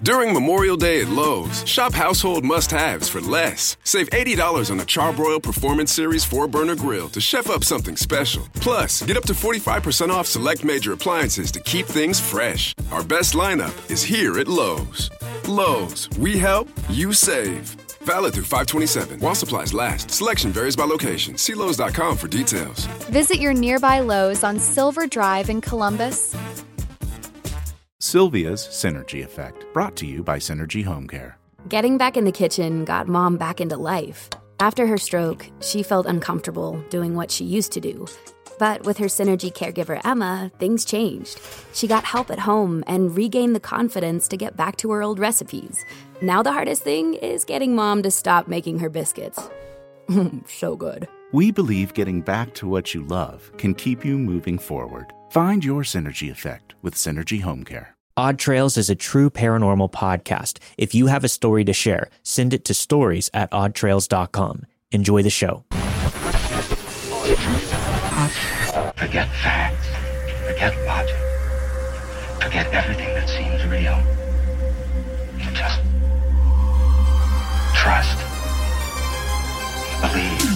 During Memorial Day at Lowe's, shop household must-haves for less. Save $80 on a Charbroil Performance Series 4-burner grill to chef up something special. Plus, get up to 45% off select major appliances to keep things fresh. Our best lineup is here at Lowe's. Lowe's, we help, you save. Valid through 5/27. While supplies last. Selection varies by location. See Lowes.com for details. Visit your nearby Lowe's on Silver Drive in Columbus. Sylvia's Synergy Effect, brought to you by Synergy Home Care. Getting back in the kitchen got Mom back into life. After her stroke, she felt uncomfortable doing what she used to do. But with her Synergy caregiver, Emma, things changed. She got help at home and regained the confidence to get back to her old recipes. Now the hardest thing is getting Mom to stop making her biscuits. So good. We believe getting back to what you love can keep you moving forward. Find your Synergy Effect with Synergy Home Care. Odd Trails is a true paranormal podcast. If you have a story to share, send it to stories@oddtrails.com. Enjoy the show. Forget facts. Forget logic. Forget everything that seems real. Just trust. Believe.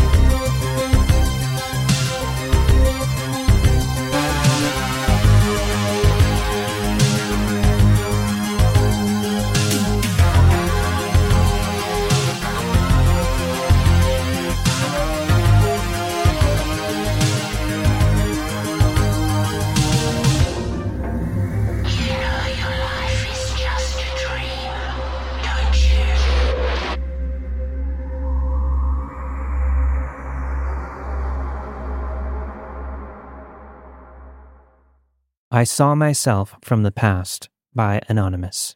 I Saw Myself from the Past by Anonymous.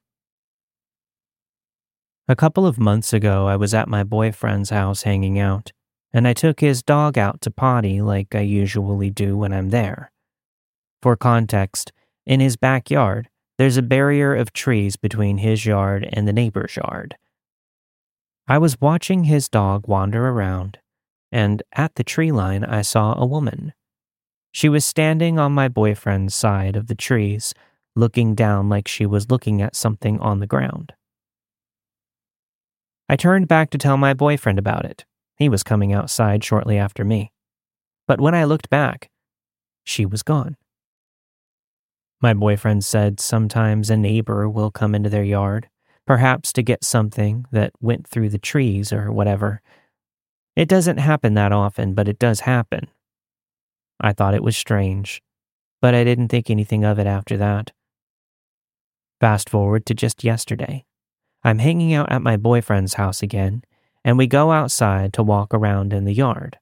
A couple of months ago, I was at my boyfriend's house hanging out, and I took his dog out to potty like I usually do when I'm there. For context, in his backyard, there's a barrier of trees between his yard and the neighbor's yard. I was watching his dog wander around, and at the tree line I saw a woman. She was standing on my boyfriend's side of the trees, looking down like she was looking at something on the ground. I turned back to tell my boyfriend about it. He was coming outside shortly after me. But when I looked back, she was gone. My boyfriend said sometimes a neighbor will come into their yard, perhaps to get something that went through the trees or whatever. It doesn't happen that often, but it does happen. I thought it was strange, but I didn't think anything of it after that. Fast forward to just yesterday. I'm hanging out at my boyfriend's house again, and we go outside to walk around in the yard.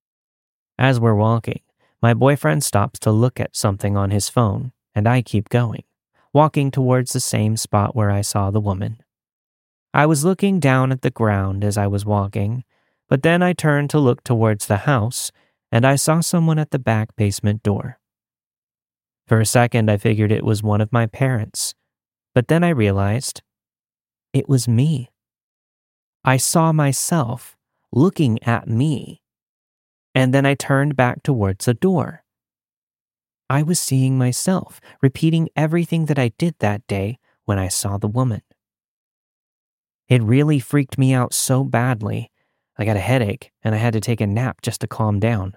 As we're walking, my boyfriend stops to look at something on his phone, and I keep going, walking towards the same spot where I saw the woman. I was looking down at the ground as I was walking, but then I turned to look towards the house, and I saw someone at the back basement door. For a second, I figured it was one of my parents, but then I realized it was me. I saw myself looking at me, and then I turned back towards the door. I was seeing myself, repeating everything that I did that day when I saw the woman. It really freaked me out so badly. I got a headache, and I had to take a nap just to calm down.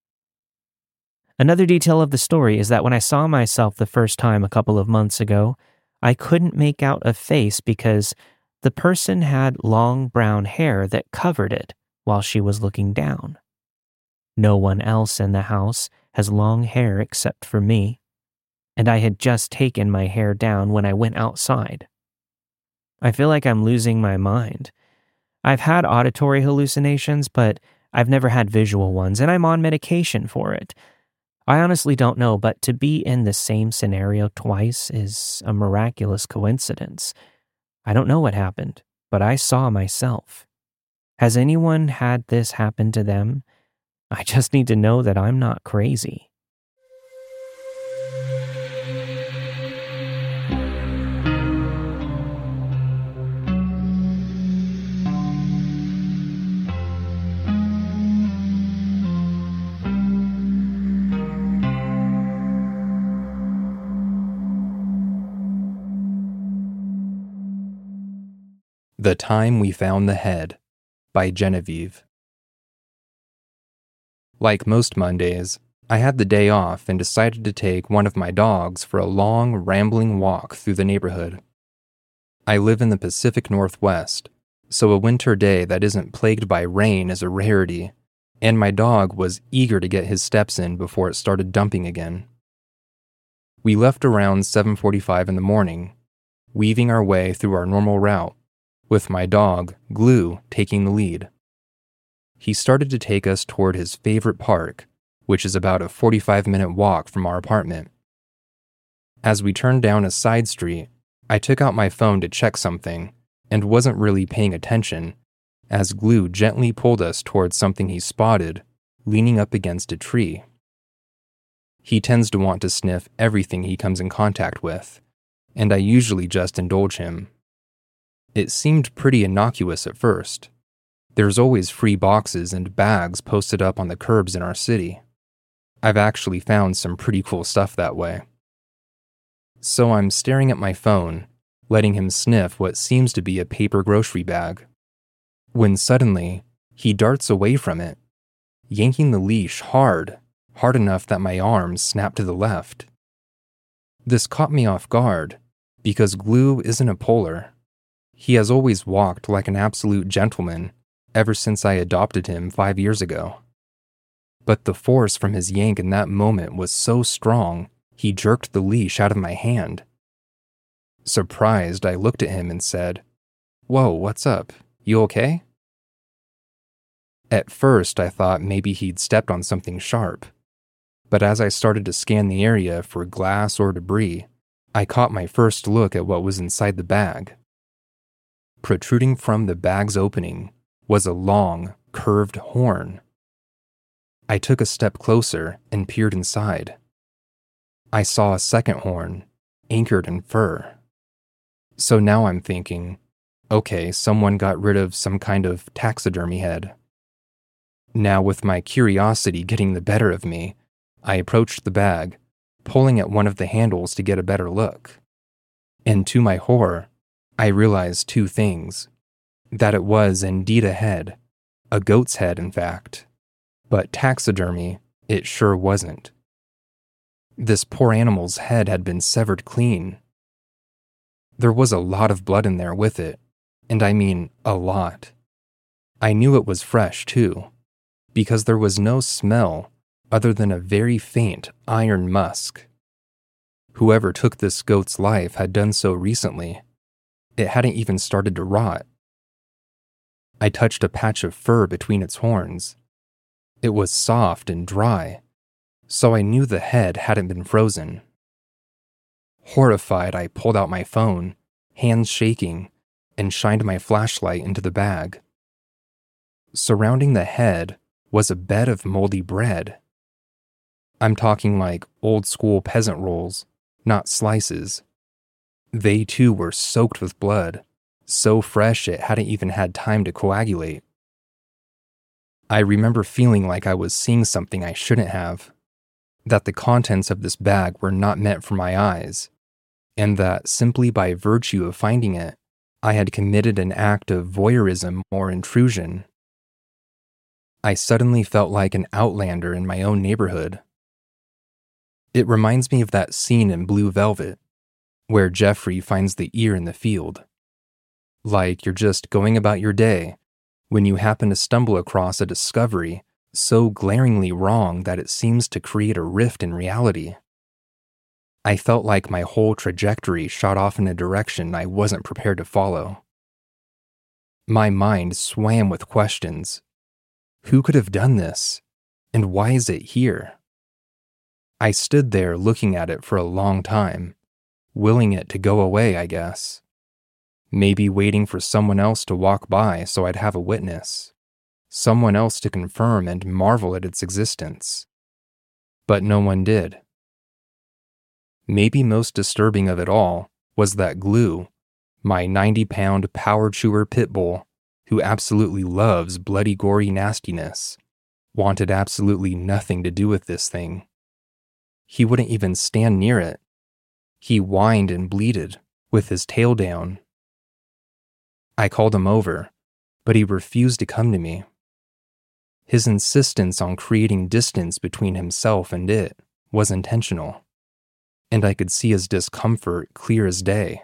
Another detail of the story is that when I saw myself the first time a couple of months ago, I couldn't make out a face because the person had long brown hair that covered it while she was looking down. No one else in the house has long hair except for me, and I had just taken my hair down when I went outside. I feel like I'm losing my mind. I've had auditory hallucinations, but I've never had visual ones, and I'm on medication for it. I honestly don't know, but to be in the same scenario twice is a miraculous coincidence. I don't know what happened, but I saw myself. Has anyone had this happen to them? I just need to know that I'm not crazy. The Time We Found the Head by Genevieve. Like most Mondays, I had the day off and decided to take one of my dogs for a long, rambling walk through the neighborhood. I live in the Pacific Northwest, so a winter day that isn't plagued by rain is a rarity, and my dog was eager to get his steps in before it started dumping again. We left around 7:45 in the morning, weaving our way through our normal route, with my dog, Glue, taking the lead. He started to take us toward his favorite park, which is about a 45-minute walk from our apartment. As we turned down a side street, I took out my phone to check something and wasn't really paying attention as Glue gently pulled us towards something he spotted, leaning up against a tree. He tends to want to sniff everything he comes in contact with, and I usually just indulge him. It seemed pretty innocuous at first. There's always free boxes and bags posted up on the curbs in our city. I've actually found some pretty cool stuff that way. So I'm staring at my phone, letting him sniff what seems to be a paper grocery bag, when suddenly he darts away from it, yanking the leash hard enough that my arms snap to the left. This caught me off guard, because Glue isn't a polar. He has always walked like an absolute gentleman ever since I adopted him 5 years ago. But the force from his yank in that moment was so strong, he jerked the leash out of my hand. Surprised, I looked at him and said, "Whoa, what's up? You okay?" At first, I thought maybe he'd stepped on something sharp, but as I started to scan the area for glass or debris, I caught my first look at what was inside the bag. Protruding from the bag's opening was a long, curved horn. I took a step closer and peered inside. I saw a second horn, anchored in fur. So now I'm thinking, okay, someone got rid of some kind of taxidermy head. Now, with my curiosity getting the better of me, I approached the bag, pulling at one of the handles to get a better look. And to my horror, I realized two things. That it was indeed a head, a goat's head in fact, but taxidermy it sure wasn't. This poor animal's head had been severed clean. There was a lot of blood in there with it, and I mean a lot. I knew it was fresh too, because there was no smell other than a very faint iron musk. Whoever took this goat's life had done so recently. It hadn't even started to rot. I touched a patch of fur between its horns. It was soft and dry, so I knew the head hadn't been frozen. Horrified, I pulled out my phone, hands shaking, and shined my flashlight into the bag. Surrounding the head was a bed of moldy bread. I'm talking like old-school peasant rolls, not slices. They too were soaked with blood, so fresh it hadn't even had time to coagulate. I remember feeling like I was seeing something I shouldn't have, that the contents of this bag were not meant for my eyes, and that simply by virtue of finding it, I had committed an act of voyeurism or intrusion. I suddenly felt like an outlander in my own neighborhood. It reminds me of that scene in Blue Velvet, where Jeffrey finds the ear in the field. Like you're just going about your day, when you happen to stumble across a discovery so glaringly wrong that it seems to create a rift in reality. I felt like my whole trajectory shot off in a direction I wasn't prepared to follow. My mind swam with questions. Who could have done this? And why is it here? I stood there looking at it for a long time, willing it to go away, I guess. Maybe waiting for someone else to walk by so I'd have a witness. Someone else to confirm and marvel at its existence. But no one did. Maybe most disturbing of it all was that Glue, my 90-pound power chewer pit bull, who absolutely loves bloody gory nastiness, wanted absolutely nothing to do with this thing. He wouldn't even stand near it. He whined and bleated, with his tail down. I called him over, but he refused to come to me. His insistence on creating distance between himself and it was intentional, and I could see his discomfort clear as day.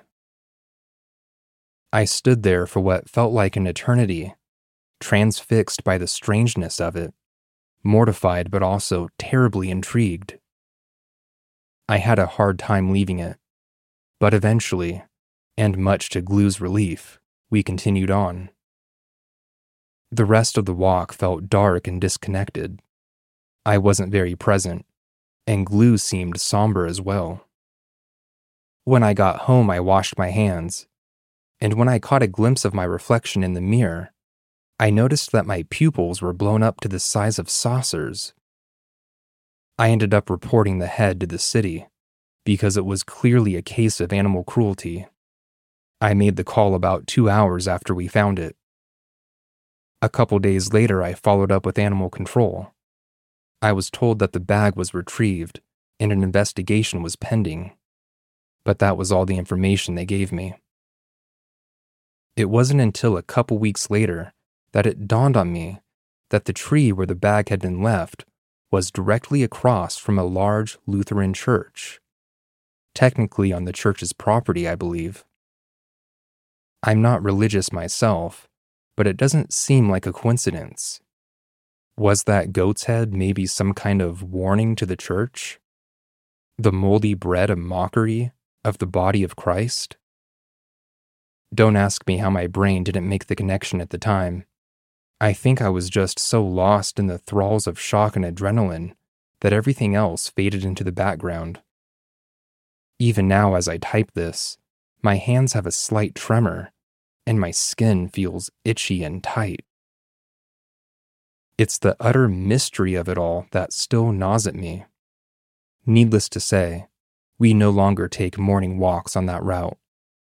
I stood there for what felt like an eternity, transfixed by the strangeness of it, mortified but also terribly intrigued. I had a hard time leaving it, but eventually, and much to Glue's relief, we continued on. The rest of the walk felt dark and disconnected. I wasn't very present, and Glue seemed somber as well. When I got home, I washed my hands, and when I caught a glimpse of my reflection in the mirror, I noticed that my pupils were blown up to the size of saucers. I ended up reporting the head to the city because it was clearly a case of animal cruelty. I made the call about 2 hours after we found it. A couple days later, I followed up with animal control. I was told that the bag was retrieved and an investigation was pending, but that was all the information they gave me. It wasn't until a couple weeks later that it dawned on me that the tree where the bag had been left was directly across from a large Lutheran church. Technically on the church's property, I believe. I'm not religious myself, but it doesn't seem like a coincidence. Was that goat's head maybe some kind of warning to the church? The moldy bread a mockery of the body of Christ? Don't ask me how my brain didn't make the connection at the time. I think I was just so lost in the thralls of shock and adrenaline that everything else faded into the background. Even now as I type this, my hands have a slight tremor, and my skin feels itchy and tight. It's the utter mystery of it all that still gnaws at me. Needless to say, we no longer take morning walks on that route.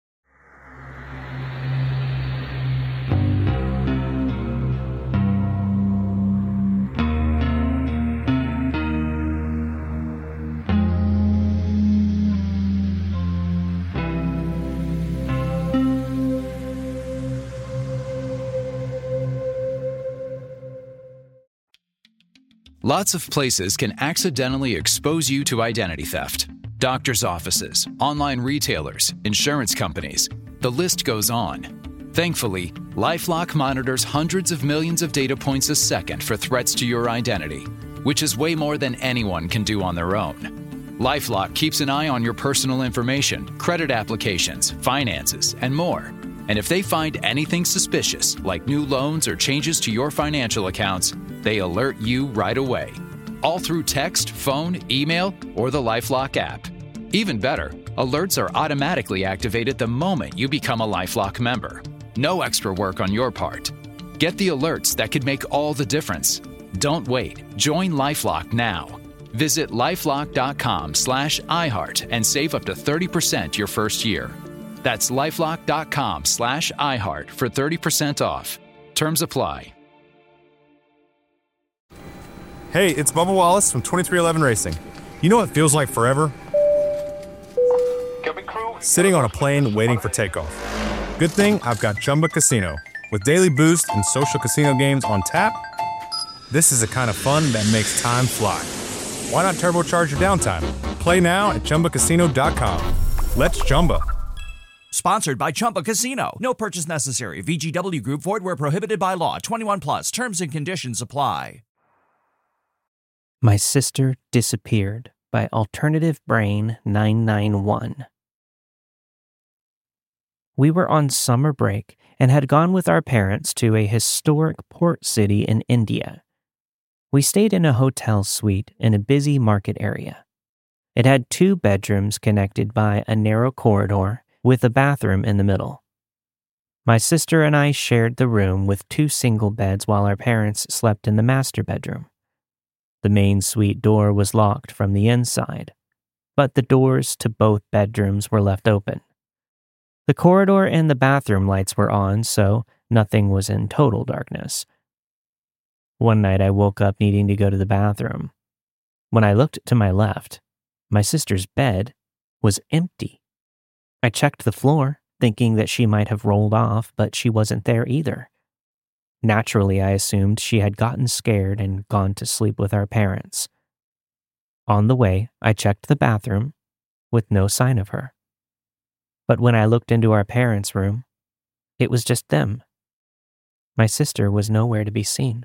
Lots of places can accidentally expose you to identity theft. Doctors' offices, online retailers, insurance companies. The list goes on. Thankfully, LifeLock monitors hundreds of millions of data points a second for threats to your identity, which is way more than anyone can do on their own. LifeLock keeps an eye on your personal information, credit applications, finances, and more. And if they find anything suspicious, like new loans or changes to your financial accounts, they alert you right away. All through text, phone, email, or the LifeLock app. Even better, alerts are automatically activated the moment you become a LifeLock member. No extra work on your part. Get the alerts that could make all the difference. Don't wait. Join LifeLock now. Visit lifelock.com/iHeart and save up to 30% your first year. That's lifelock.com/iHeart for 30% off. Terms apply. Hey, it's Bubba Wallace from 2311 Racing. You know what feels like forever? Sitting on a plane waiting for takeoff. Good thing I've got Chumba Casino. With daily boost and social casino games on tap, this is the kind of fun that makes time fly. Why not turbocharge your downtime? Play now at ChumbaCasino.com. Let's Chumba. Sponsored by Chumba Casino. No purchase necessary. VGW Group. Void where prohibited by law. 21 plus. Terms and conditions apply. My Sister Disappeared by Alternative Brain 991. We were on summer break and had gone with our parents to a historic port city in India. We stayed in a hotel suite in a busy market area. It had 2 bedrooms connected by a narrow corridor with a bathroom in the middle. My sister and I shared the room with 2 single beds while our parents slept in the master bedroom. The main suite door was locked from the inside, but the doors to both bedrooms were left open. The corridor and the bathroom lights were on, so nothing was in total darkness. One night I woke up needing to go to the bathroom. When I looked to my left, my sister's bed was empty. I checked the floor, thinking that she might have rolled off, but she wasn't there either. Naturally, I assumed she had gotten scared and gone to sleep with our parents. On the way, I checked the bathroom with no sign of her. But when I looked into our parents' room, it was just them. My sister was nowhere to be seen.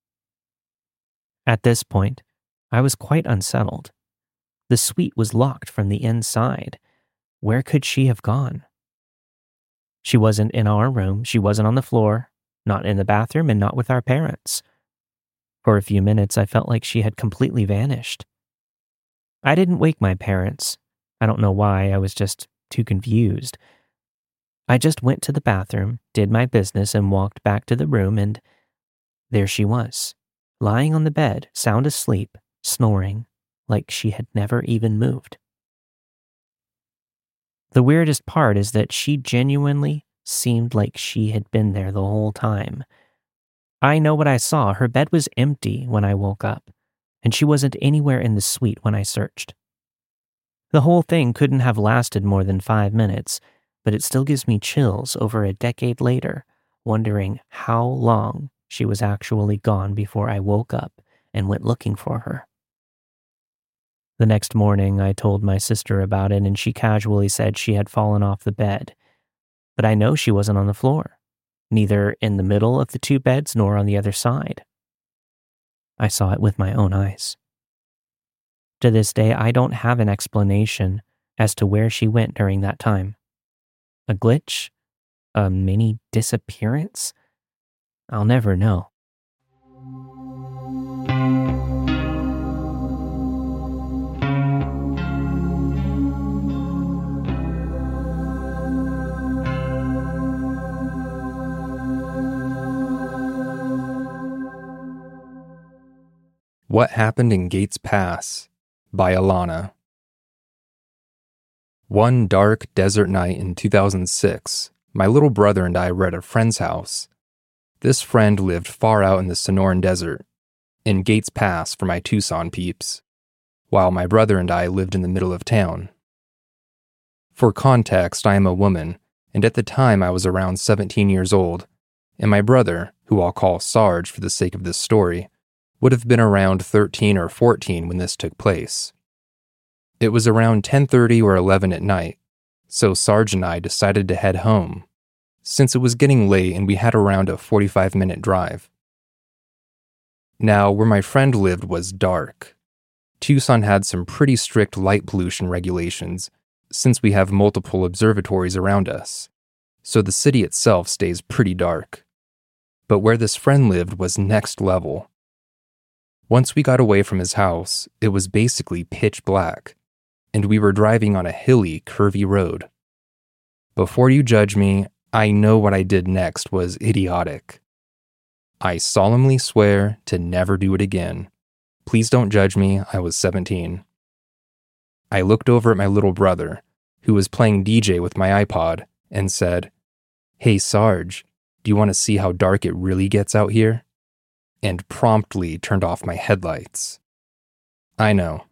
At this point, I was quite unsettled. The suite was locked from the inside. Where could she have gone? She wasn't in our room, she wasn't on the floor, not in the bathroom, and not with our parents. For a few minutes, I felt like she had completely vanished. I didn't wake my parents. I don't know why, I was just too confused. I just went to the bathroom, did my business, and walked back to the room, and there she was, lying on the bed, sound asleep, snoring, like she had never even moved. The weirdest part is that she genuinely seemed like she had been there the whole time. I know what I saw. Her bed was empty when I woke up, and she wasn't anywhere in the suite when I searched. The whole thing couldn't have lasted more than 5 minutes, but it still gives me chills over a decade later, wondering how long she was actually gone before I woke up and went looking for her. The next morning, I told my sister about it, and she casually said she had fallen off the bed. But I know she wasn't on the floor, neither in the middle of the two beds nor on the other side. I saw it with my own eyes. To this day, I don't have an explanation as to where she went during that time. A glitch? A mini disappearance? I'll never know. What Happened in Gates Pass by Alana. One dark desert night in 2006, my little brother and I were at a friend's house. This friend lived far out in the Sonoran Desert, in Gates Pass for my Tucson peeps, while my brother and I lived in the middle of town. For context, I am a woman, and at the time I was around 17 years old, and my brother, who I'll call Sarge for the sake of this story, would have been around 13 or 14 when this took place. It was around 10:30 or 11 at night, so Sarge and I decided to head home, since it was getting late and we had around a 45-minute drive. Now, where my friend lived was dark. Tucson had some pretty strict light pollution regulations, since we have multiple observatories around us, so the city itself stays pretty dark. But where this friend lived was next level. Once we got away from his house, it was basically pitch black, and we were driving on a hilly, curvy road. Before you judge me, I know what I did next was idiotic. I solemnly swear to never do it again. Please don't judge me, I was 17. I looked over at my little brother, who was playing DJ with my iPod, and said, "Hey Sarge, do you want to see how dark it really gets out here?" And promptly turned off my headlights. I know.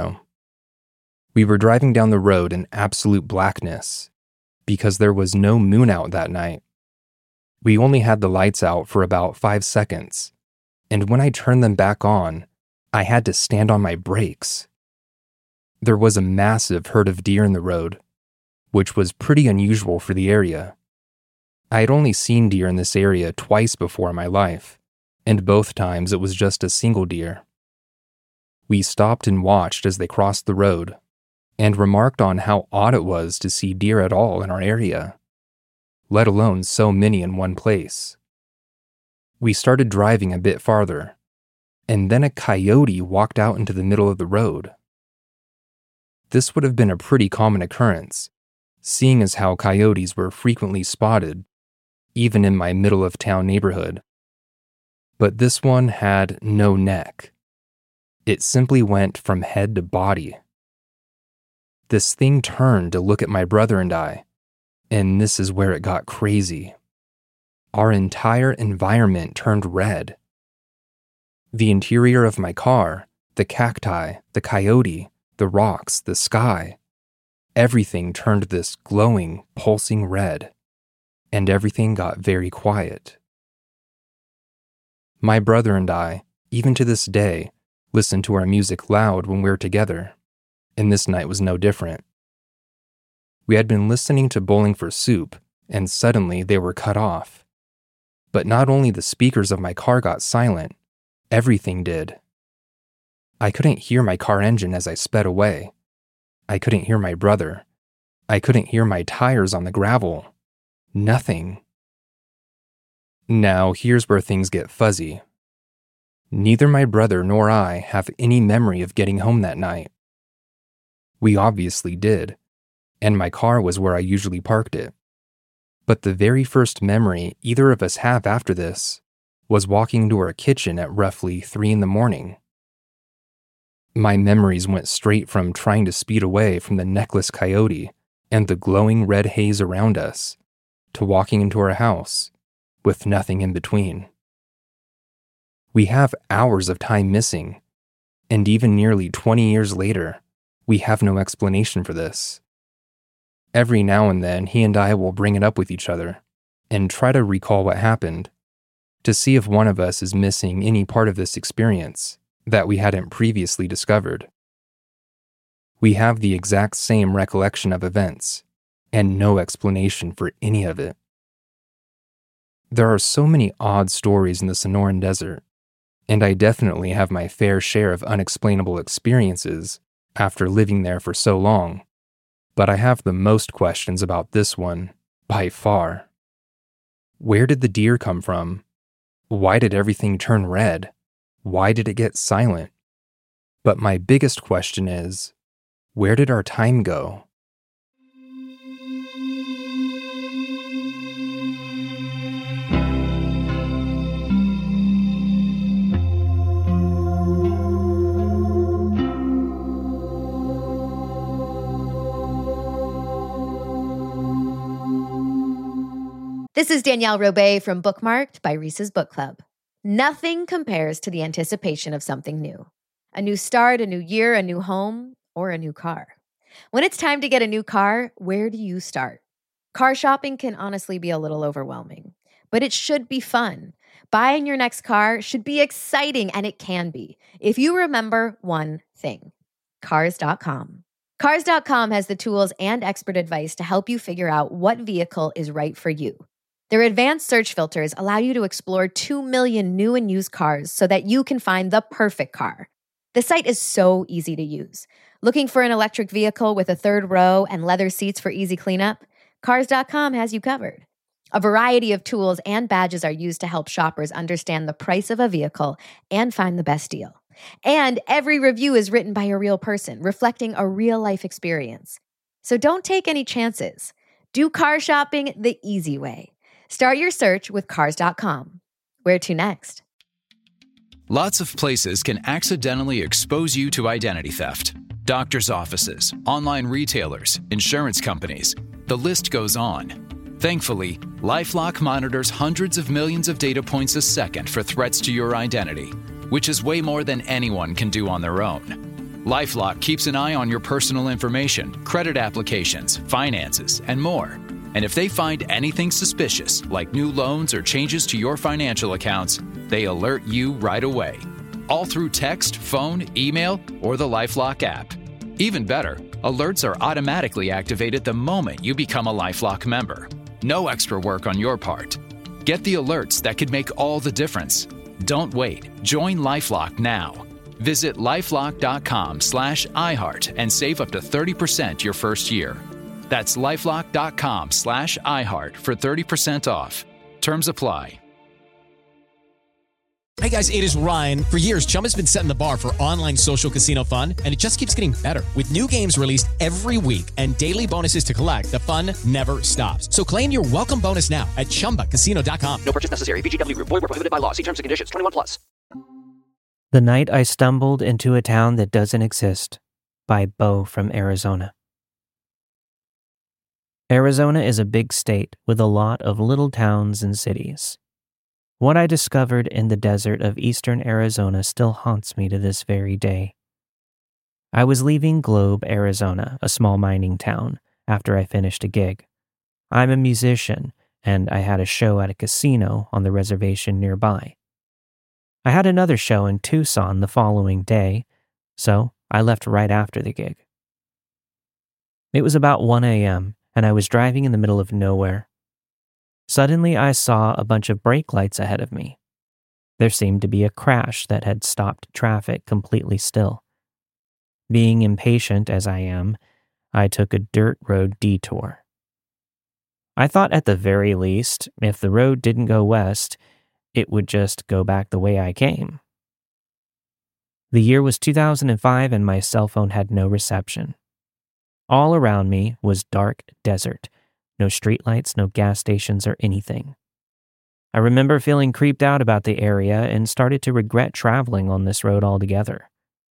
We were driving down the road in absolute blackness, because there was no moon out that night. We only had the lights out for about 5 seconds, and when I turned them back on, I had to stand on my brakes. There was a massive herd of deer in the road, which was pretty unusual for the area. I had only seen deer in this area twice before in my life, and both times it was just a single deer. We stopped and watched as they crossed the road, and remarked on how odd it was to see deer at all in our area, let alone so many in one place. We started driving a bit farther, and then a coyote walked out into the middle of the road. This would have been a pretty common occurrence, seeing as how coyotes were frequently spotted, even in my middle-of-town neighborhood. But this one had no neck. It simply went from head to body. This thing turned to look at my brother and I, and this is where it got crazy. Our entire environment turned red. The interior of my car, the cacti, the coyote, the rocks, the sky, everything turned this glowing, pulsing red, and everything got very quiet. My brother and I, even to this day, listen to our music loud when we're together, and this night was no different. We had been listening to Bowling for Soup, and suddenly they were cut off. But not only the speakers of my car got silent, everything did. I couldn't hear my car engine as I sped away. I couldn't hear my brother. I couldn't hear my tires on the gravel. Nothing. Now, here's where things get fuzzy. Neither my brother nor I have any memory of getting home that night. We obviously did, and my car was where I usually parked it. But the very first memory either of us have after this was walking to our kitchen at roughly 3 a.m. My memories went straight from trying to speed away from the necklace coyote and the glowing red haze around us to walking into our house with nothing in between. We have hours of time missing, and even nearly 20 years later, we have no explanation for this. Every now and then, he and I will bring it up with each other and try to recall what happened to see if one of us is missing any part of this experience that we hadn't previously discovered. We have the exact same recollection of events and no explanation for any of it. There are so many odd stories in the Sonoran Desert, and I definitely have my fair share of unexplainable experiences after living there for so long, but I have the most questions about this one, by far. Where did the deer come from? Why did everything turn red? Why did it get silent? But my biggest question is, where did our time go? This is Danielle Robay from Bookmarked by Reese's Book Club. Nothing compares to the anticipation of something new. A new start, a new year, a new home, or a new car. When it's time to get a new car, where do you start? Car shopping can honestly be a little overwhelming, but it should be fun. Buying your next car should be exciting, and it can be, if you remember one thing: Cars.com. Cars.com has the tools and expert advice to help you figure out what vehicle is right for you. Their advanced search filters allow you to explore 2 million new and used cars so that you can find the perfect car. The site is so easy to use. Looking for an electric vehicle with a third row and leather seats for easy cleanup? Cars.com has you covered. A variety of tools and badges are used to help shoppers understand the price of a vehicle and find the best deal. And every review is written by a real person, reflecting a real-life experience. So don't take any chances. Do car shopping the easy way. Start your search with Cars.com. Where to next? Lots of places can accidentally expose you to identity theft. Doctors' offices, online retailers, insurance companies. The list goes on. Thankfully, LifeLock monitors hundreds of millions of data points a second for threats to your identity, which is way more than anyone can do on their own. LifeLock keeps an eye on your personal information, credit applications, finances, and more. And if they find anything suspicious, like new loans or changes to your financial accounts, they alert you right away. All through text, phone, email, or the LifeLock app. Even better, alerts are automatically activated the moment you become a LifeLock member. No extra work on your part. Get the alerts that could make all the difference. Don't wait. Join LifeLock now. Visit LifeLock.com/iHeart and save up to 30% your first year. That's LifeLock.com/iHeart for 30% off. Terms apply. Hey guys, it is Ryan. For years, Chumba's been setting the bar for online social casino fun, and it just keeps getting better. With new games released every week and daily bonuses to collect, the fun never stops. So claim your welcome bonus now at ChumbaCasino.com. No purchase necessary. VGW Group. Void where prohibited by law. See terms and conditions. 21+. The Night I Stumbled into a Town That Doesn't Exist by Bo from Arizona. Arizona is a big state with a lot of little towns and cities. What I discovered in the desert of eastern Arizona still haunts me to this very day. I was leaving Globe, Arizona, a small mining town, after I finished a gig. I'm a musician, and I had a show at a casino on the reservation nearby. I had another show in Tucson the following day, so I left right after the gig. It was about 1 a.m., and I was driving in the middle of nowhere. Suddenly, I saw a bunch of brake lights ahead of me. There seemed to be a crash that had stopped traffic completely still. Being impatient as I am, I took a dirt road detour. I thought at the very least, if the road didn't go west, it would just go back the way I came. The year was 2005 and my cell phone had no reception. All around me was dark desert, no streetlights, no gas stations or anything. I remember feeling creeped out about the area and started to regret traveling on this road altogether.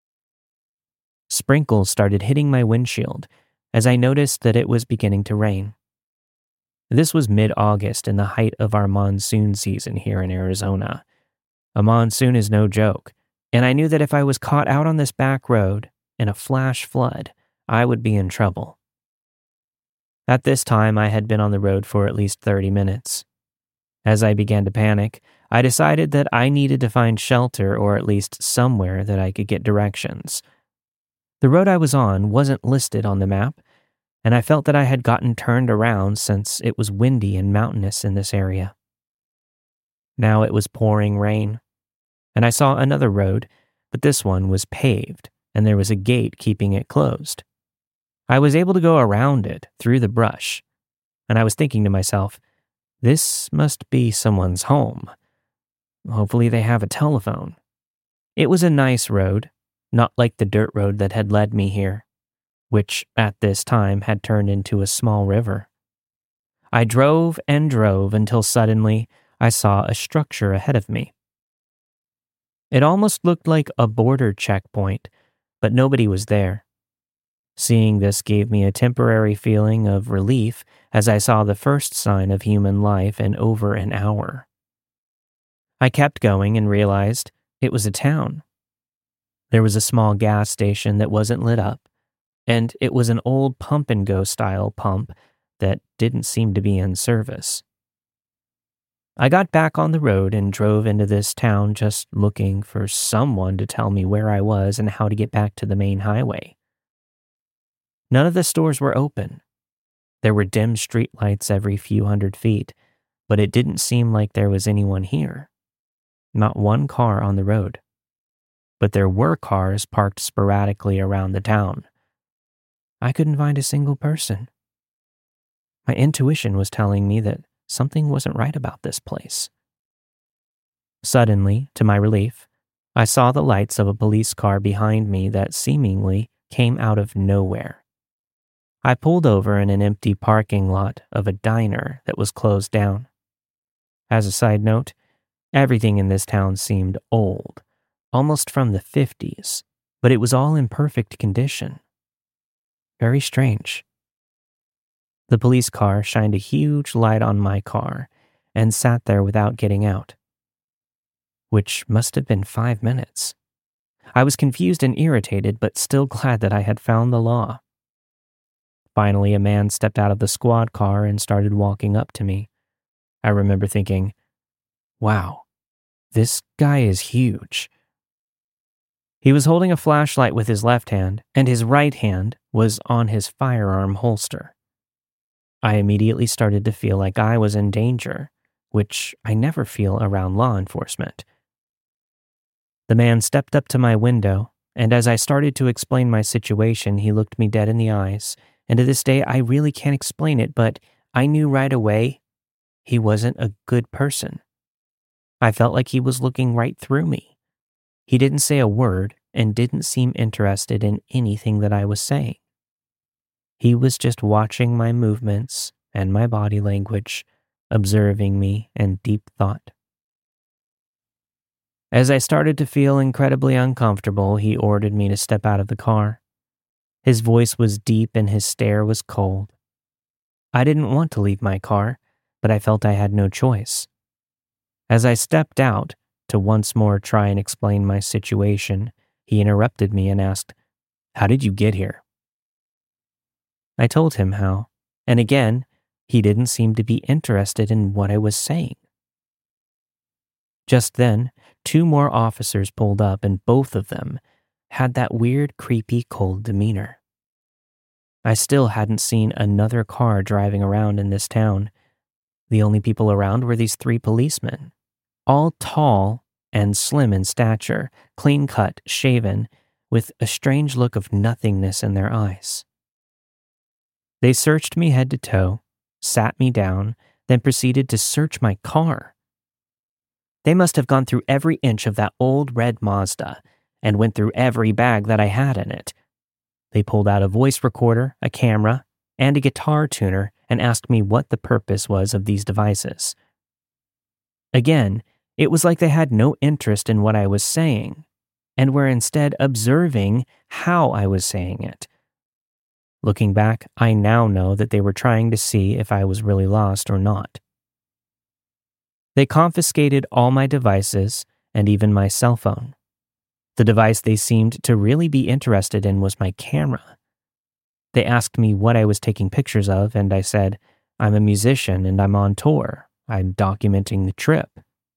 Sprinkles started hitting my windshield as I noticed that it was beginning to rain. This was mid-August in the height of our monsoon season here in Arizona. A monsoon is no joke, and I knew that if I was caught out on this back road in a flash flood, I would be in trouble. At this time, I had been on the road for at least 30 minutes. As I began to panic, I decided that I needed to find shelter or at least somewhere that I could get directions. The road I was on wasn't listed on the map, and I felt that I had gotten turned around since it was windy and mountainous in this area. Now it was pouring rain, and I saw another road, but this one was paved, and there was a gate keeping it closed. I was able to go around it through the brush, and I was thinking to myself, this must be someone's home. Hopefully they have a telephone. It was a nice road, not like the dirt road that had led me here, which at this time had turned into a small river. I drove and drove until suddenly I saw a structure ahead of me. It almost looked like a border checkpoint, but nobody was there. Seeing this gave me a temporary feeling of relief as I saw the first sign of human life in over an hour. I kept going and realized it was a town. There was a small gas station that wasn't lit up, and it was an old pump-and-go style pump that didn't seem to be in service. I got back on the road and drove into this town just looking for someone to tell me where I was and how to get back to the main highway. None of the stores were open. There were dim streetlights every few hundred feet, but it didn't seem like there was anyone here. Not one car on the road. But there were cars parked sporadically around the town. I couldn't find a single person. My intuition was telling me that something wasn't right about this place. Suddenly, to my relief, I saw the lights of a police car behind me that seemingly came out of nowhere. I pulled over in an empty parking lot of a diner that was closed down. As a side note, everything in this town seemed old, almost from the 50s, but it was all in perfect condition. Very strange. The police car shined a huge light on my car and sat there without getting out, which must have been 5 minutes. I was confused and irritated, but still glad that I had found the law. Finally, a man stepped out of the squad car and started walking up to me. I remember thinking, wow, this guy is huge. He was holding a flashlight with his left hand, and his right hand was on his firearm holster. I immediately started to feel like I was in danger, which I never feel around law enforcement. The man stepped up to my window, and as I started to explain my situation, he looked me dead in the eyes, and to this day I really can't explain it, but I knew right away he wasn't a good person. I felt like he was looking right through me. He didn't say a word and didn't seem interested in anything that I was saying. He was just watching my movements and my body language, observing me in deep thought. As I started to feel incredibly uncomfortable, he ordered me to step out of the car. His voice was deep and his stare was cold. I didn't want to leave my car, but I felt I had no choice. As I stepped out to once more try and explain my situation, he interrupted me and asked, How did you get here? I told him how, and again, he didn't seem to be interested in what I was saying. Just then, 2 more officers pulled up, and both of them had that weird, creepy, cold demeanor. I still hadn't seen another car driving around in this town. The only people around were these 3 policemen, all tall and slim in stature, clean-cut, shaven, with a strange look of nothingness in their eyes. They searched me head to toe, sat me down, then proceeded to search my car. They must have gone through every inch of that old red Mazda and went through every bag that I had in it. They pulled out a voice recorder, a camera, and a guitar tuner and asked me what the purpose was of these devices. Again, it was like they had no interest in what I was saying and were instead observing how I was saying it. Looking back, I now know that they were trying to see if I was really lost or not. They confiscated all my devices and even my cell phone. The device they seemed to really be interested in was my camera. They asked me what I was taking pictures of, and I said, I'm a musician and I'm on tour. I'm documenting the trip.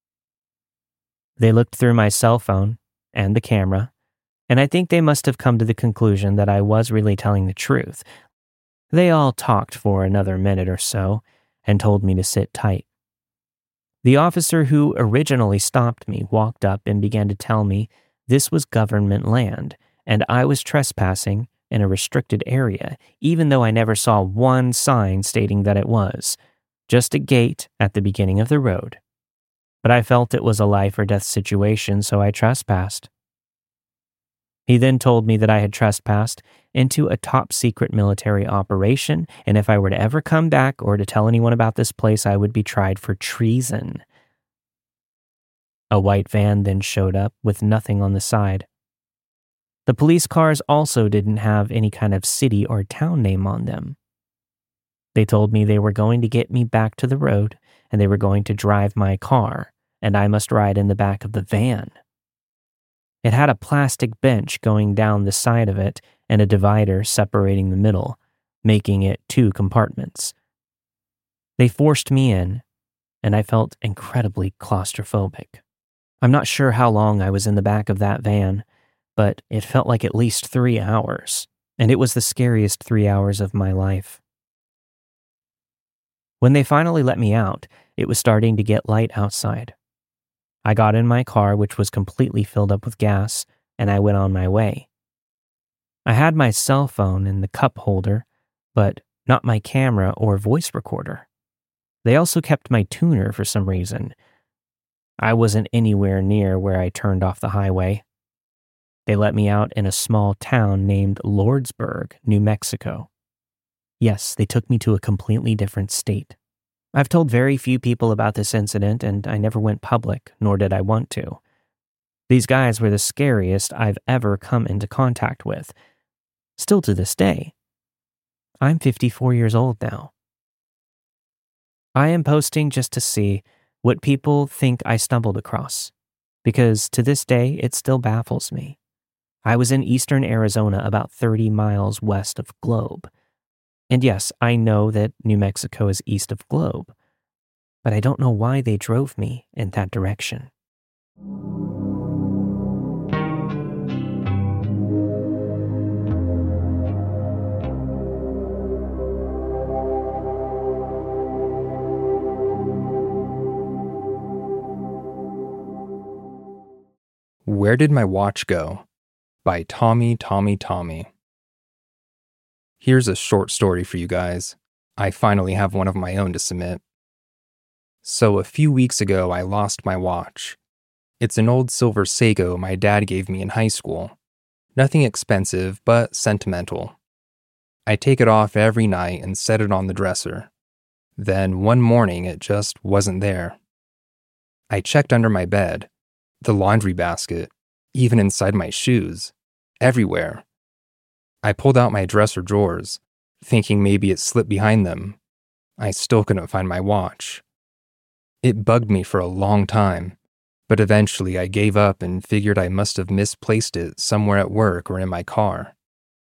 They looked through my cell phone and the camera, and I think they must have come to the conclusion that I was really telling the truth. They all talked for another minute or so and told me to sit tight. The officer who originally stopped me walked up and began to tell me this was government land and I was trespassing in a restricted area, even though I never saw one sign stating that it was, just a gate at the beginning of the road. But I felt it was a life or death situation, so I trespassed. He then told me that I had trespassed into a top-secret military operation, and if I were to ever come back or to tell anyone about this place, I would be tried for treason. A white van then showed up with nothing on the side. The police cars also didn't have any kind of city or town name on them. They told me they were going to get me back to the road, and they were going to drive my car, and I must ride in the back of the van. It had a plastic bench going down the side of it and a divider separating the middle, making it 2 compartments. They forced me in, and I felt incredibly claustrophobic. I'm not sure how long I was in the back of that van, but it felt like at least 3 hours, and it was the scariest 3 hours of my life. When they finally let me out, it was starting to get light outside. I got in my car, which was completely filled up with gas, and I went on my way. I had my cell phone in the cup holder, but not my camera or voice recorder. They also kept my tuner for some reason. I wasn't anywhere near where I turned off the highway. They let me out in a small town named Lordsburg, New Mexico. Yes, they took me to a completely different state. I've told very few people about this incident, and I never went public, nor did I want to. These guys were the scariest I've ever come into contact with. Still to this day. I'm 54 years old now. I am posting just to see what people think I stumbled across, because to this day it still baffles me. I was in eastern Arizona, about 30 miles west of Globe. And yes, I know that New Mexico is east of Globe, but I don't know why they drove me in that direction. Where Did My Watch Go? By Tommy. Here's a short story for you guys. I finally have one of my own to submit. So a few weeks ago, I lost my watch. It's an old silver Seiko my dad gave me in high school. Nothing expensive, but sentimental. I take it off every night and set it on the dresser. Then one morning, it just wasn't there. I checked under my bed, the laundry basket, even inside my shoes, everywhere. I pulled out my dresser drawers, thinking maybe it slipped behind them. I still couldn't find my watch. It bugged me for a long time, but eventually I gave up and figured I must have misplaced it somewhere at work or in my car.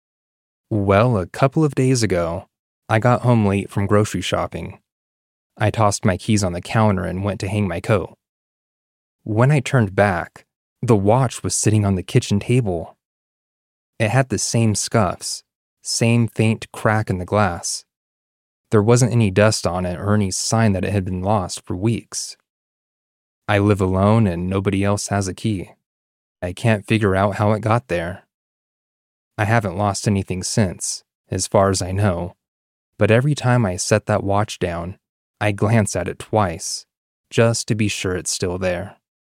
Well, a couple of days ago, I got home late from grocery shopping. I tossed my keys on the counter and went to hang my coat. When I turned back, the watch was sitting on the kitchen table. It had the same scuffs, same faint crack in the glass. There wasn't any dust on it or any sign that it had been lost for weeks. I live alone and nobody else has a key. I can't figure out how it got there. I haven't lost anything since, as far as I know, but every time I set that watch down, I glance at it twice, just to be sure it's still there.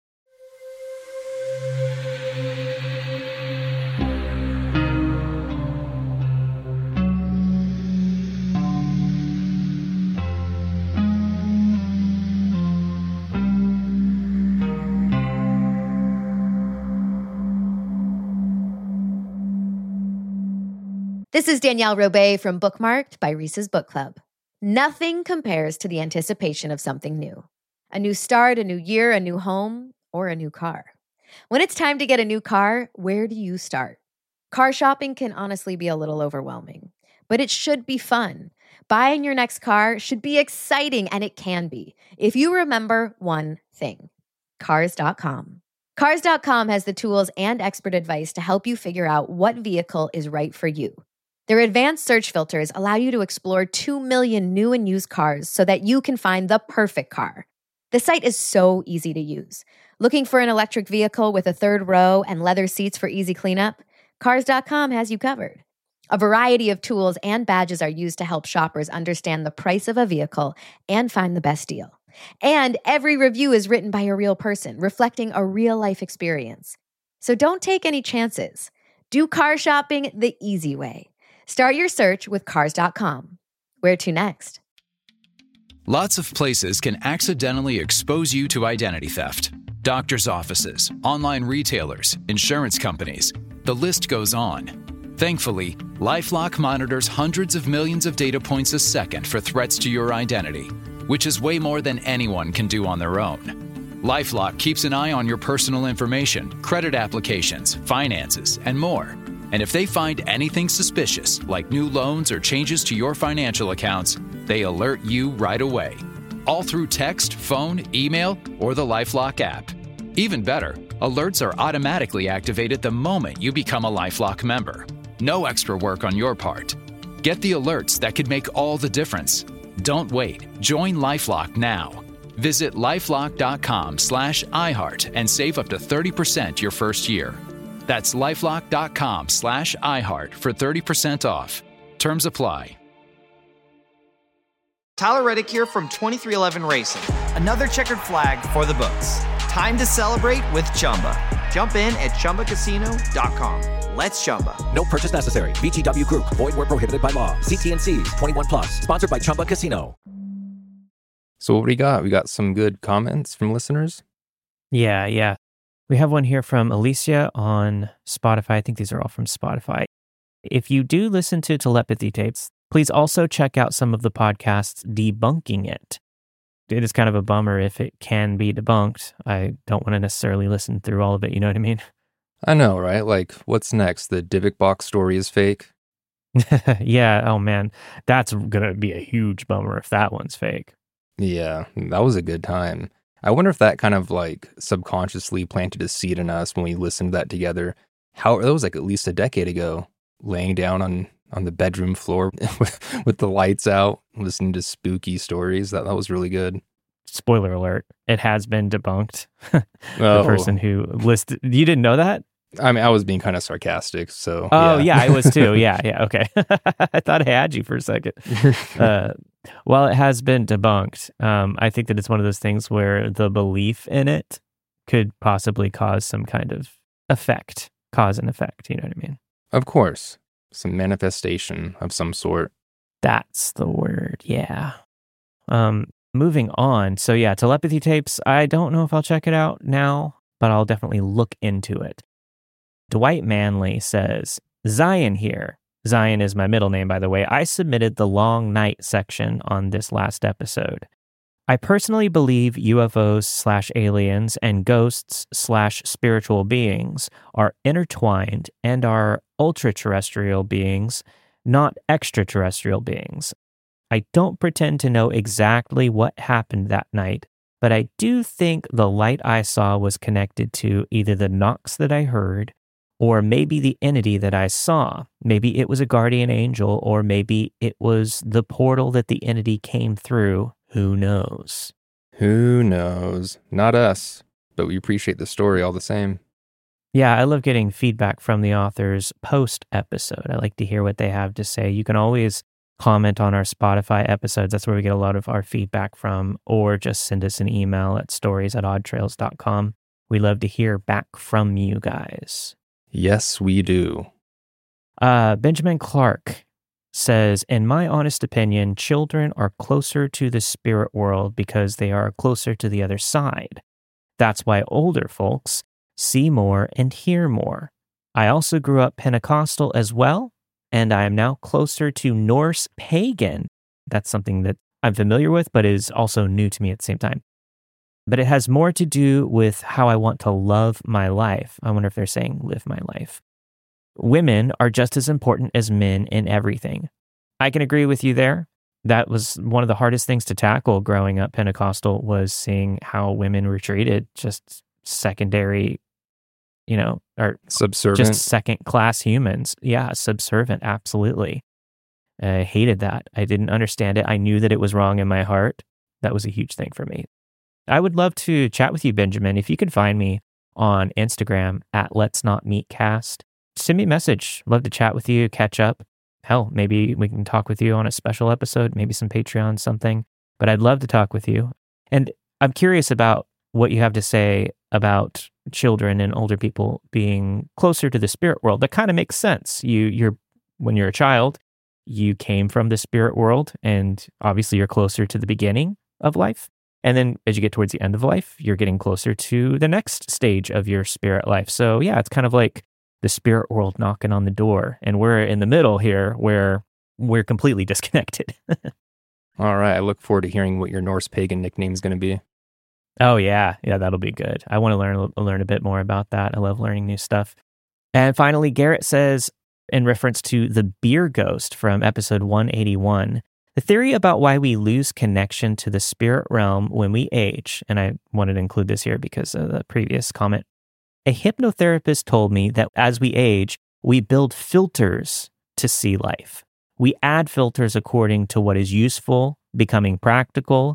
This is Danielle Robay from Bookmarked by Reese's Book Club. Nothing compares to the anticipation of something new. A new start, a new year, a new home, or a new car. When it's time to get a new car, where do you start? Car shopping can honestly be a little overwhelming, but it should be fun. Buying your next car should be exciting, and it can be, if you remember one thing: Cars.com. Cars.com has the tools and expert advice to help you figure out what vehicle is right for you. Their advanced search filters allow you to explore 2 million new and used cars so that you can find the perfect car. The site is so easy to use. Looking for an electric vehicle with a third row and leather seats for easy cleanup? Cars.com has you covered. A variety of tools and badges are used to help shoppers understand the price of a vehicle and find the best deal. And every review is written by a real person, reflecting a real-life experience. So don't take any chances. Do car shopping the easy way. Start your search with Cars.com. Where to next? Lots of places can accidentally expose you to identity theft. Doctors' offices, online retailers, insurance companies. The list goes on. Thankfully, LifeLock monitors hundreds of millions of data points a second for threats to your identity, which is way more than anyone can do on their own. LifeLock keeps an eye on your personal information, credit applications, finances, and more. And if they find anything suspicious, like new loans or changes to your financial accounts, they alert you right away. All through text, phone, email, or the LifeLock app. Even better, alerts are automatically activated the moment you become a LifeLock member. No extra work on your part. Get the alerts that could make all the difference. Don't wait. Join LifeLock now. Visit LifeLock.com/iHeart and save up to 30% your first year. That's LifeLock.com/iHeart for 30% off. Terms apply. Tyler Reddick here from 23XI Racing. Another checkered flag for the books. Time to celebrate with Chumba. Jump in at ChumbaCasino.com. Let's Chumba. No purchase necessary. VGW Group. Void where prohibited by law. See T&Cs. 21+. Sponsored by Chumba Casino. So what we got? We got some good comments from listeners? Yeah. We have one here from Alicia on Spotify. I think these are all from Spotify. If you do listen to Telepathy Tapes, please also check out some of the podcasts debunking it. It is kind of a bummer if it can be debunked. I don't want to necessarily listen through all of it, you know what I mean? I know, right? Like, what's next? The Dybbuk box story is fake? Yeah, oh man. That's going to be a huge bummer if that one's fake. Yeah, that was a good time. I wonder if that kind of like subconsciously planted a seed in us when we listened to that together. That was like at least a decade ago, laying down on the bedroom floor with the lights out, listening to spooky stories. That was really good. Spoiler alert, it has been debunked. The person who listed, you didn't know that? I mean, I was being kind of sarcastic, so. Oh, yeah, I was too. Yeah, okay. I thought I had you for a second. Well, it has been debunked. I think that it's one of those things where the belief in it could possibly cause some kind of effect, cause and effect, you know what I mean? Of course. Some manifestation of some sort. That's the word, yeah. Moving on. So yeah, Telepathy Tapes, I don't know if I'll check it out now, but I'll definitely look into it. Dwight Manley says, Zion here. Zion is my middle name, by the way. I submitted the Long Night section on this last episode. I personally believe UFOs/aliens and ghosts/spiritual beings are intertwined and are ultra-terrestrial beings not extraterrestrial beings. I don't pretend to know exactly what happened that night, but I do think the light I saw was connected to either the knocks that I heard or maybe the entity that I saw. Maybe it was a guardian angel, or maybe it was the portal that the entity came through. Who knows? Who knows? Not us, but we appreciate the story all the same. Yeah, I love getting feedback from the authors post-episode. I like to hear what they have to say. You can always comment on our Spotify episodes. That's where we get a lot of our feedback from, or just send us an email at stories@oddtrails.com. We love to hear back from you guys. Yes, we do. Benjamin Clark says, in my honest opinion, children are closer to the spirit world because they are closer to the other side. That's why older folks see more and hear more. I also grew up Pentecostal as well, and I am now closer to Norse pagan. That's something that I'm familiar with, but is also new to me at the same time. But it has more to do with how I want to love my life. I wonder if they're saying live my life. Women are just as important as men in everything. I can agree with you there. That was one of the hardest things to tackle growing up Pentecostal, was seeing how women were treated, just secondary, or subservient, just second-class humans. Yeah, subservient, absolutely. I hated that. I didn't understand it. I knew that it was wrong in my heart. That was a huge thing for me. I would love to chat with you, Benjamin. If you can find me on Instagram at Let's Not Meetcast, send me a message. Love to chat with you, catch up. Hell, maybe we can talk with you on a special episode, maybe some Patreon, something. But I'd love to talk with you. And I'm curious about what you have to say about children and older people being closer to the spirit world. That kind of makes sense. When you're a child, you came from the spirit world, and obviously you're closer to the beginning of life. And then as you get towards the end of life, you're getting closer to the next stage of your spirit life. So yeah, it's kind of like the spirit world knocking on the door. And we're in the middle here where we're completely disconnected. All right. I look forward to hearing what your Norse pagan nickname is going to be. Oh, yeah. Yeah, that'll be good. I want to learn a bit more about that. I love learning new stuff. And finally, Garrett says, in reference to the beer ghost from episode 181, the theory about why we lose connection to the spirit realm when we age, and I wanted to include this here because of the previous comment. A hypnotherapist told me that as we age, we build filters to see life. We add filters according to what is useful, becoming practical,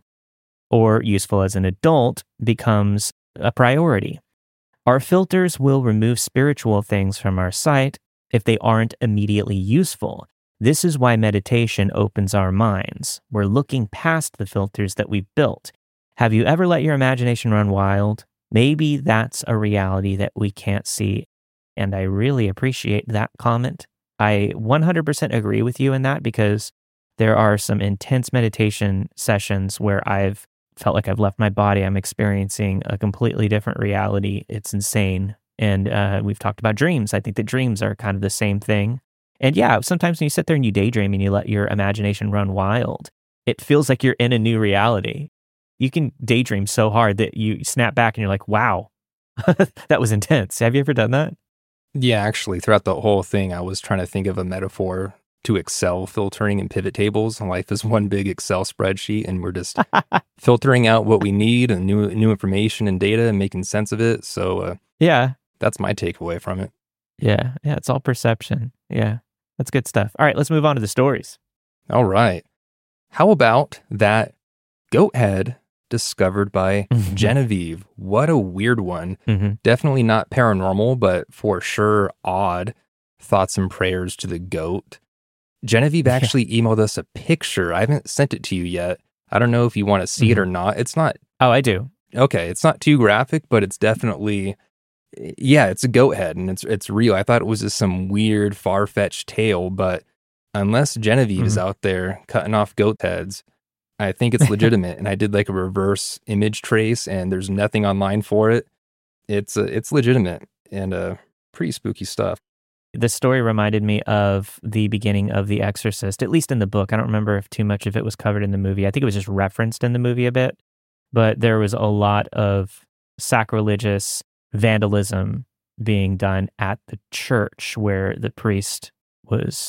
or useful as an adult becomes a priority. Our filters will remove spiritual things from our sight if they aren't immediately useful. This is why meditation opens our minds. We're looking past the filters that we've built. Have you ever let your imagination run wild? Maybe that's a reality that we can't see. And I really appreciate that comment. I 100% agree with you in that, because there are some intense meditation sessions where I've felt like I've left my body. I'm experiencing a completely different reality. It's insane. And we've talked about dreams. I think that dreams are kind of the same thing. And yeah, sometimes when you sit there and you daydream and you let your imagination run wild, it feels like you're in a new reality. You can daydream so hard that you snap back and you're like, wow, that was intense. Have you ever done that? Yeah, actually, throughout the whole thing, I was trying to think of a metaphor to Excel filtering and pivot tables. Life is one big Excel spreadsheet, and we're just filtering out what we need and new information and data and making sense of it. So yeah, that's my takeaway from it. Yeah, it's all perception. Yeah, that's good stuff. All right, let's move on to the stories. All right. How about that goat head discovered by Genevieve? What a weird one. Definitely not paranormal, but for sure odd. Thoughts and prayers to the goat. Genevieve actually emailed us a picture. I haven't sent it to you yet. I don't know if you want to see it or not. It's not. Oh, I do. Okay, it's not too graphic, but it's definitely, yeah, it's a goat head, and it's real. I thought it was just some weird, far-fetched tale, but unless Genevieve is out there cutting off goat heads, I think it's legitimate. And I did like a reverse image trace, and there's nothing online for it. It's legitimate and pretty spooky stuff. The story reminded me of the beginning of The Exorcist, at least in the book. I don't remember if too much of it was covered in the movie. I think it was just referenced in the movie a bit, but there was a lot of sacrilegious vandalism being done at the church where the priest was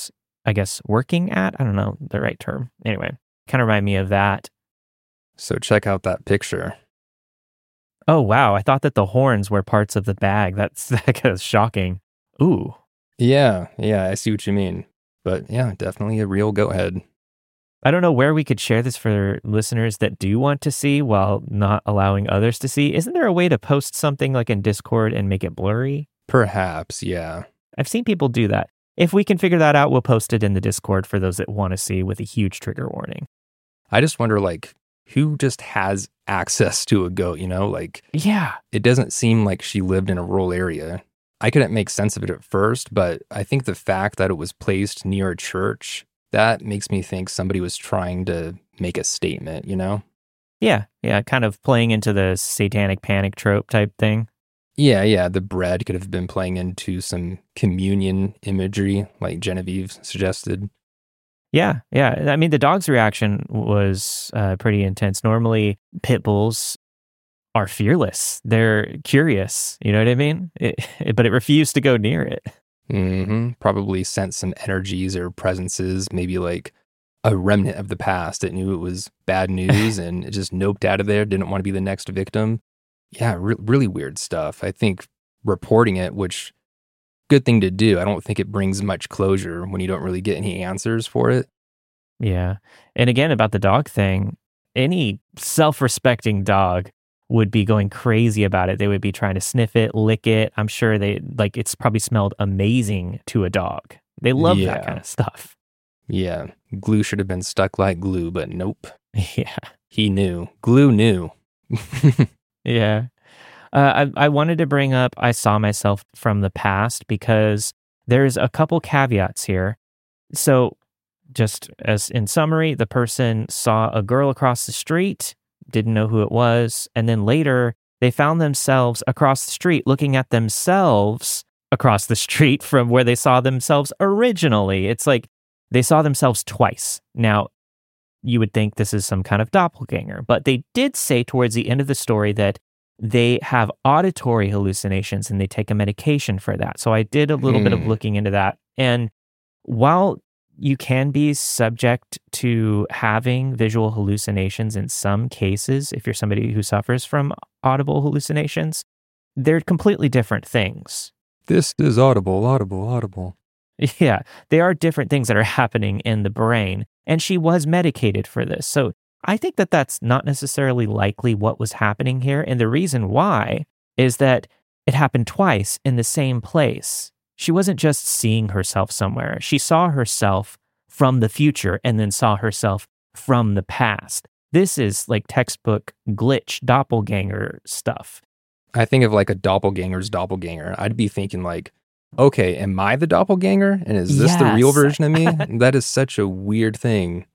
I guess, working at. I don't know the right term. Anyway, kind of remind me of that. So check out that picture. Oh, wow. I thought that the horns were parts of the bag. That's shocking. Ooh. Yeah, I see what you mean. But yeah, definitely a real goat head. I don't know where we could share this for listeners that do want to see while not allowing others to see. Isn't there a way to post something like in Discord and make it blurry? Perhaps, yeah. I've seen people do that. If we can figure that out, we'll post it in the Discord for those that want to see with a huge trigger warning. I just wonder, like, who just has access to a goat, you know? Like, yeah. It doesn't seem like she lived in a rural area. I couldn't make sense of it at first, but I think the fact that it was placed near a church, that makes me think somebody was trying to make a statement, you know? Yeah, kind of playing into the satanic panic trope type thing. Yeah, the bread could have been playing into some communion imagery, like Genevieve suggested. Yeah. I mean, the dog's reaction was pretty intense. Normally, pit bulls are fearless. They're curious, you know what I mean? But it refused to go near it. Mm-hmm. Probably sensed some energies or presences, maybe like a remnant of the past. It knew it was bad news and it just noped out of there, didn't want to be the next victim. Yeah, really weird stuff. I think reporting it, which, good thing to do. I don't think it brings much closure when you don't really get any answers for it. Yeah. And again, about the dog thing, any self-respecting dog would be going crazy about it. They would be trying to sniff it, lick it. I'm sure it's probably smelled amazing to a dog. They love that kind of stuff. Yeah. Glue should have been stuck like glue, but nope. Yeah. He knew. Glue knew. Yeah. I wanted to bring up I Saw Myself from the Past because there's a couple caveats here. So just as in summary, the person saw a girl across the street, didn't know who it was, and then later they found themselves across the street looking at themselves across the street from where they saw themselves originally. It's like they saw themselves twice. Now, you would think this is some kind of doppelganger, but they did say towards the end of the story that they have auditory hallucinations and they take a medication for that. So I did a little bit of looking into that. And while you can be subject to having visual hallucinations in some cases, if you're somebody who suffers from audible hallucinations, they're completely different things. This is audible. Yeah, they are different things that are happening in the brain. And she was medicated for this. So I think that that's not necessarily likely what was happening here. And the reason why is that it happened twice in the same place. She wasn't just seeing herself somewhere. She saw herself from the future and then saw herself from the past. This is like textbook glitch, doppelganger stuff. I think of like a doppelganger's doppelganger. I'd be thinking like, okay, am I the doppelganger? And is this the real version of me? That is such a weird thing.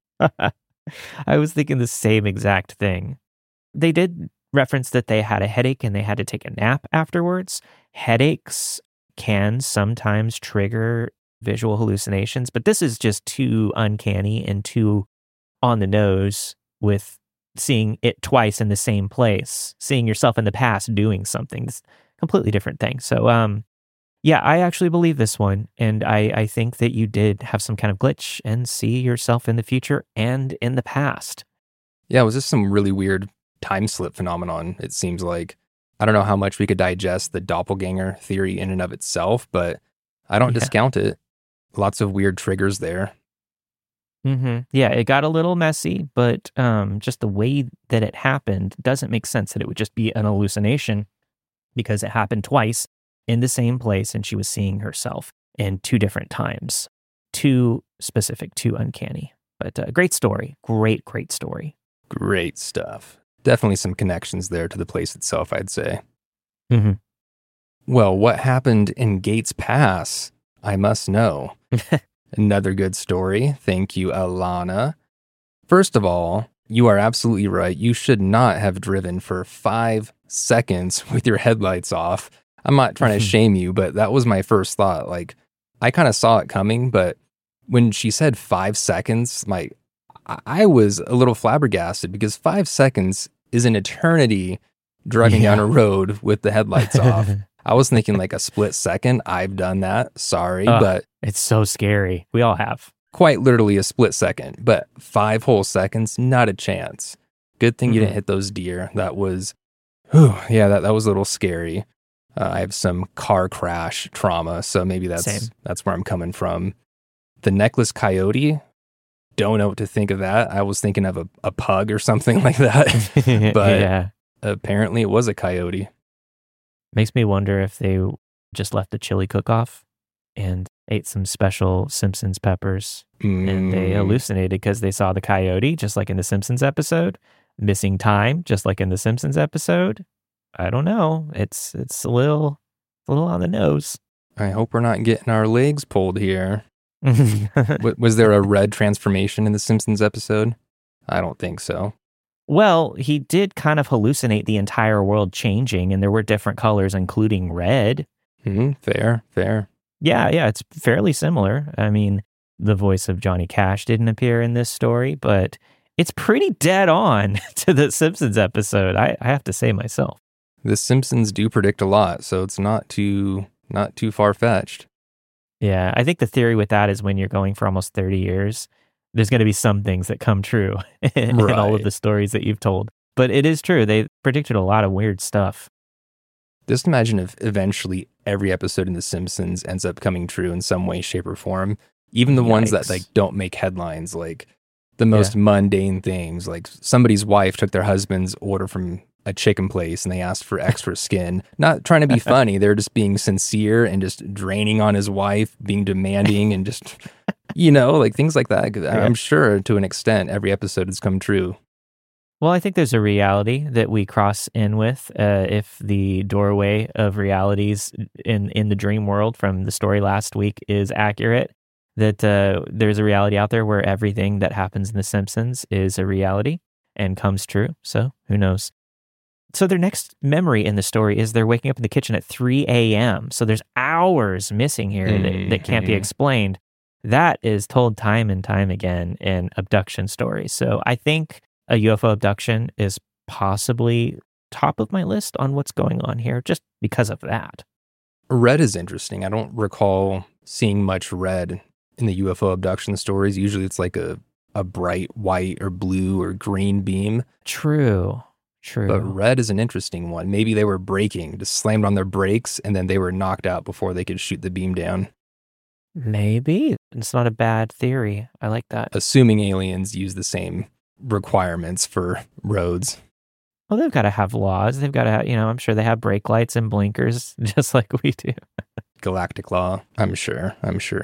I was thinking the same exact thing. They did reference that they had a headache and they had to take a nap afterwards. Headaches can sometimes trigger visual hallucinations, but this is just too uncanny and too on the nose with seeing it twice in the same place, seeing yourself in the past doing something. It's a completely different thing. So, yeah, I actually believe this one, and I think that you did have some kind of glitch and see yourself in the future and in the past. Yeah, it was just some really weird time slip phenomenon, it seems like. I don't know how much we could digest the doppelganger theory in and of itself, but I don't discount it. Lots of weird triggers there. Mm-hmm. Yeah, it got a little messy, but just the way that it happened doesn't make sense that it would just be an hallucination because it happened twice in the same place and she was seeing herself in two different times. Too specific, too uncanny. But great story. Great story. Great stuff. Definitely some connections there to the place itself, I'd say. Mm-hmm. Well, what happened in Gates Pass? I must know. Another good story. Thank you, Alana. First of all, you are absolutely right. You should not have driven for 5 seconds with your headlights off. I'm not trying to shame you, but that was my first thought. Like, I kind of saw it coming, but when she said 5 seconds, I was a little flabbergasted because 5 seconds is an eternity driving down a road with the headlights off. I was thinking like a split second. I've done that. Sorry, but it's so scary. We all have. quite literally a split second, but 5 whole seconds, not a chance. Good thing you didn't hit those deer. That was, that was a little scary. I have some car crash trauma, so maybe that's where I'm coming from. The necklace coyote, don't know what to think of that. I was thinking of a pug or something like that, but apparently it was a coyote. Makes me wonder if they just left the chili cook-off and ate some special Simpsons peppers and they hallucinated because they saw the coyote, just like in the Simpsons episode, missing time, just like in the Simpsons episode. I don't know. It's a little on the nose. I hope we're not getting our legs pulled here. Was there a red transformation in the Simpsons episode? I don't think so. Well, he did kind of hallucinate the entire world changing, and there were different colors, including red. Fair. Yeah, it's fairly similar. I mean, the voice of Johnny Cash didn't appear in this story, but it's pretty dead on to the Simpsons episode, I have to say myself. The Simpsons do predict a lot, so it's not too far-fetched. Yeah, I think the theory with that is when you're going for almost 30 years, there's going to be some things that come true in all of the stories that you've told. But it is true. They predicted a lot of weird stuff. Just imagine if eventually every episode in The Simpsons ends up coming true in some way, shape, or form. Even the ones that don't make headlines, like the most mundane things, like somebody's wife took their husband's order from a chicken place and they asked for extra skin. Not trying to be funny. They're just being sincere and just draining on his wife, being demanding and just, like things like that. I'm sure to an extent, every episode has come true. Well, I think there's a reality that we cross in with if the doorway of realities in the dream world from the story last week is accurate, that there's a reality out there where everything that happens in The Simpsons is a reality and comes true. So who knows? So their next memory in the story is they're waking up in the kitchen at 3 a.m. So there's hours missing here that can't be explained. That is told time and time again in abduction stories. So I think a UFO abduction is possibly top of my list on what's going on here just because of that. Red is interesting. I don't recall seeing much red in the UFO abduction stories. Usually it's like a bright white or blue or green beam. True. But red is an interesting one. Maybe they were braking, just slammed on their brakes, and then they were knocked out before they could shoot the beam down. Maybe. It's not a bad theory. I like that. Assuming aliens use the same requirements for roads. Well, they've got to have laws. They've got to have, I'm sure they have brake lights and blinkers just like we do. Galactic law, I'm sure.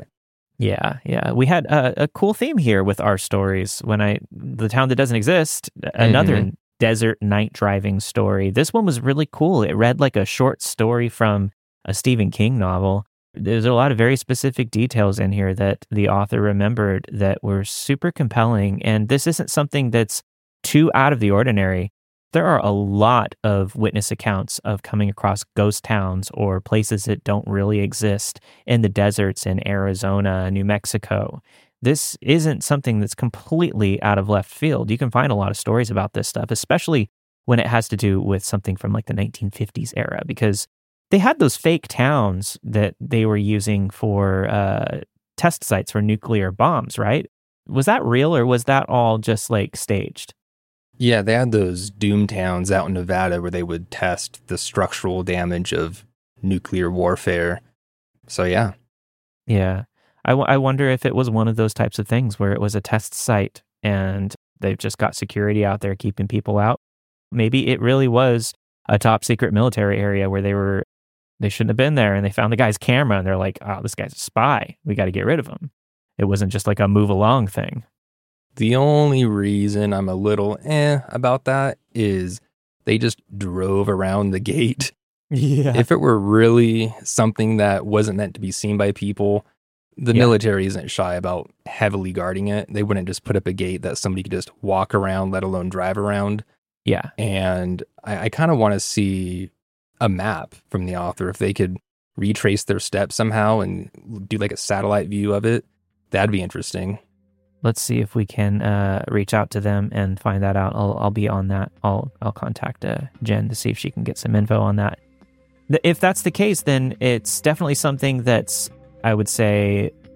Yeah. We had a cool theme here with our stories. The town that doesn't exist, another desert night driving story. This one was really cool. It read like a short story from a Stephen King novel. There's a lot of very specific details in here that the author remembered that were super compelling. And this isn't something that's too out of the ordinary. There are a lot of witness accounts of coming across ghost towns or places that don't really exist in the deserts in Arizona, New Mexico. This isn't something that's completely out of left field. You can find a lot of stories about this stuff, especially when it has to do with something from like the 1950s era, because they had those fake towns that they were using for test sites for nuclear bombs, right? Was that real or was that all just like staged? Yeah, they had those doom towns out in Nevada where they would test the structural damage of nuclear warfare. So yeah. Yeah. I wonder if it was one of those types of things where it was a test site and they've just got security out there keeping people out. Maybe it really was a top secret military area where they shouldn't have been there and they found the guy's camera and they're like, oh, this guy's a spy. We got to get rid of him. It wasn't just like a move along thing. The only reason I'm a little about that is they just drove around the gate. Yeah. If it were really something that wasn't meant to be seen by people, the military isn't shy about heavily guarding it. They wouldn't just put up a gate that somebody could just walk around, let alone drive around. Yeah. And I kind of want to see a map from the author. If they could retrace their steps somehow and do like a satellite view of it, that'd be interesting. Let's see if we can reach out to them and find that out. I'll be on that. I'll contact Jen to see if she can get some info on that. If that's the case, then it's definitely something that's, I would say,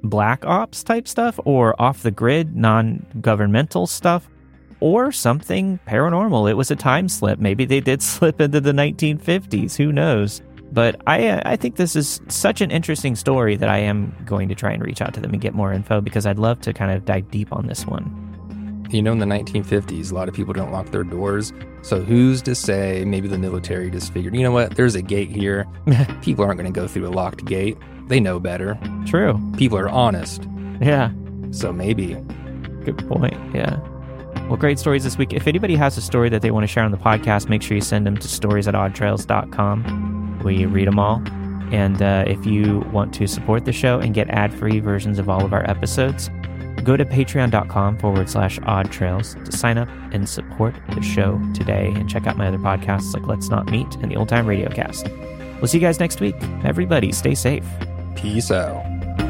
black ops type stuff or off the grid, non-governmental stuff, or something paranormal. It was a time slip. Maybe they did slip into the 1950s. Who knows? But I think this is such an interesting story that I am going to try and reach out to them and get more info because I'd love to kind of dive deep on this one. You know, in the 1950s, a lot of people don't lock their doors. So who's to say maybe the military just figured, you know what, there's a gate here. People aren't going to go through a locked gate. They know better. True. People are honest. Yeah. So maybe. Good point. Yeah. Well, great stories this week. If anybody has a story that they want to share on the podcast, make sure you send them to stories@oddtrails.com. We read them all. And if you want to support the show and get ad-free versions of all of our episodes, go to patreon.com/oddtrails to sign up and support the show today and check out my other podcasts like Let's Not Meet and the Old Time Radio Cast. We'll see you guys next week. Everybody, stay safe. Peace out.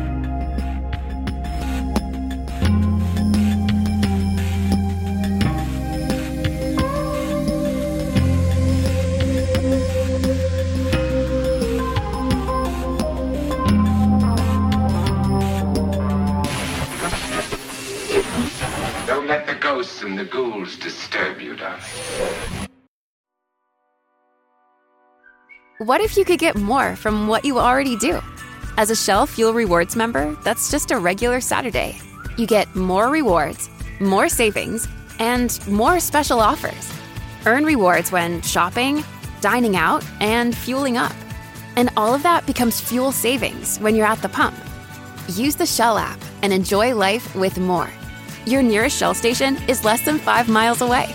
Don't let the ghosts and the ghouls disturb you, darling. What if you could get more from what you already do? As a Shell Fuel Rewards member, that's just a regular Saturday. You get more rewards, more savings, and more special offers. Earn rewards when shopping, dining out, and fueling up. And all of that becomes fuel savings when you're at the pump. Use the Shell app and enjoy life with more. Your nearest Shell station is less than 5 miles away.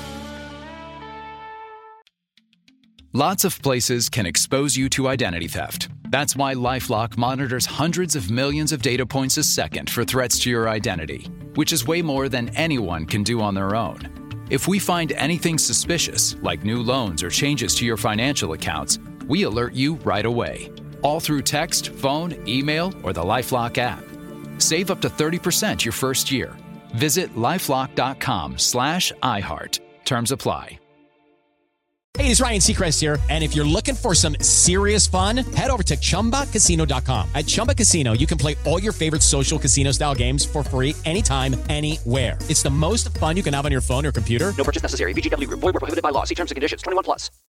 Lots of places can expose you to identity theft. That's why LifeLock monitors hundreds of millions of data points a second for threats to your identity, which is way more than anyone can do on their own. If we find anything suspicious, like new loans or changes to your financial accounts, we alert you right away, all through text, phone, email, or the LifeLock app. Save up to 30% your first year. Visit LifeLock.com/iHeart. Terms apply. Hey, it's Ryan Seacrest here, and if you're looking for some serious fun, head over to ChumbaCasino.com. At Chumba Casino, you can play all your favorite social casino-style games for free anytime, anywhere. It's the most fun you can have on your phone or computer. No purchase necessary. VGW Group. Void where prohibited by law. See terms and conditions. 21+.